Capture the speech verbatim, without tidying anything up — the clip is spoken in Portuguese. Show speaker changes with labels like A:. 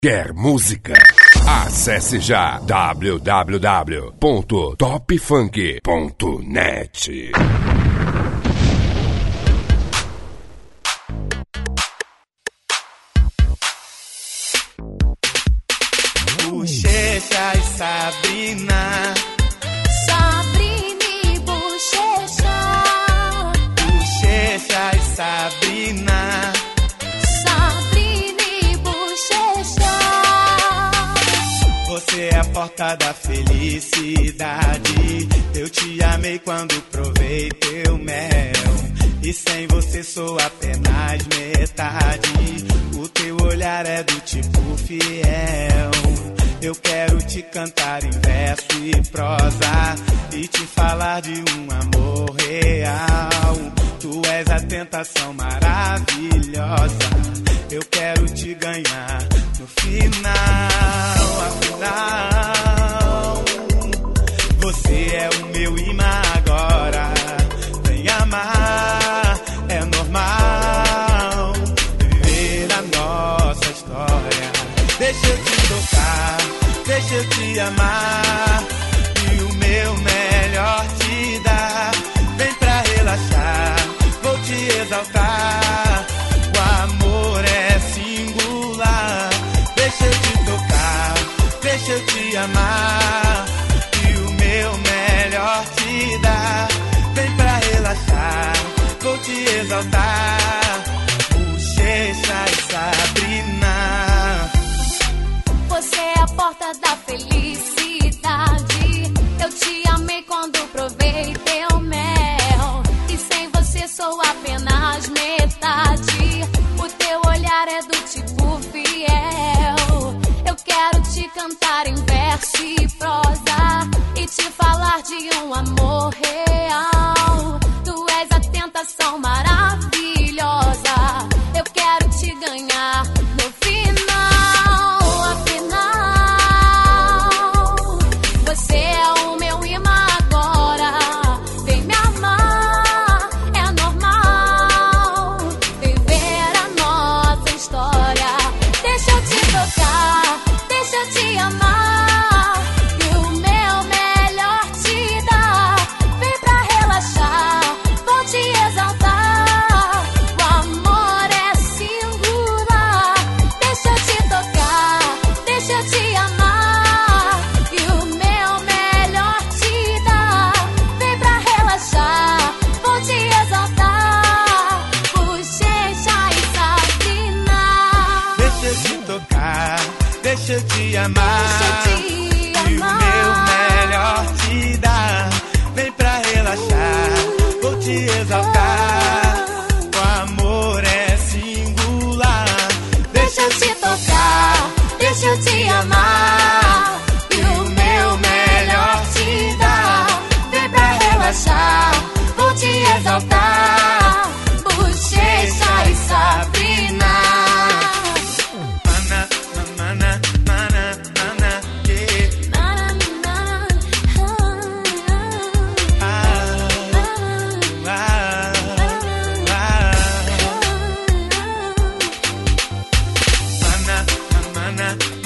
A: Quer música? Acesse já w w w ponto top funk ponto net.
B: Bochecha e Sabrina,
C: Sabrina e Bochecha,
B: Bochecha e Sabrina,
C: Sabrina e Bochecha.
B: Você é a porta da felicidade. Eu te amei quando provei teu mel, e sem você sou apenas metade. O teu olhar é do tipo fiel. Eu quero te cantar em verso e prosa e te falar de um amor real. Tu és a tentação maravilhosa. Eu quero te ganhar no final, afinal. Você é o meu imã agora. Vem amar, é normal viver a nossa história. Deixa eu te tocar, deixa eu te amar, e o meu melhor te dar. Vem pra relaxar, vou te exaltar. O amor é singular. Deixa eu te tocar, deixa eu te amar, e o meu melhor te dar. Vem pra relaxar, vou te exaltar. Bochecha e Sabrina,
C: Você é a porta da felicidade. Eu te amei quando provei teu mel, e sem você sou apenas metade. O teu olhar é do tipo fiel. Eu quero te cantar em verso e prosa e te falar de um amor real. Tu és a tentação maravilhosa. Eu quero te ganhar no final, afinal. Você é o meu imã agora. Vem me amar, é normal viver a nossa história. Deixa eu te tocar, deixa eu te amar, e o meu melhor te dar. Vem pra relaxar, vou te exaltar. O amor é singular. Deixa eu te tocar, deixa eu te amar, e o meu melhor te dar. Vem pra relaxar, vou te exaltar. Bochecha e Sabrina,
B: deixa eu te tocar, deixa eu te amar,
C: deixa eu te
B: e o meu melhor te dar. Vem pra relaxar, vou te exaltar. O amor é singular.
C: Deixa eu te tocar, deixa eu te amar, e o meu melhor te dar. Vem pra relaxar, vou te exaltar. Bochecha e Sabrina,
B: Mana, mana, mana, mana, yeah.
C: na, na, na,
B: Ah, ah, ah. Mana, mana,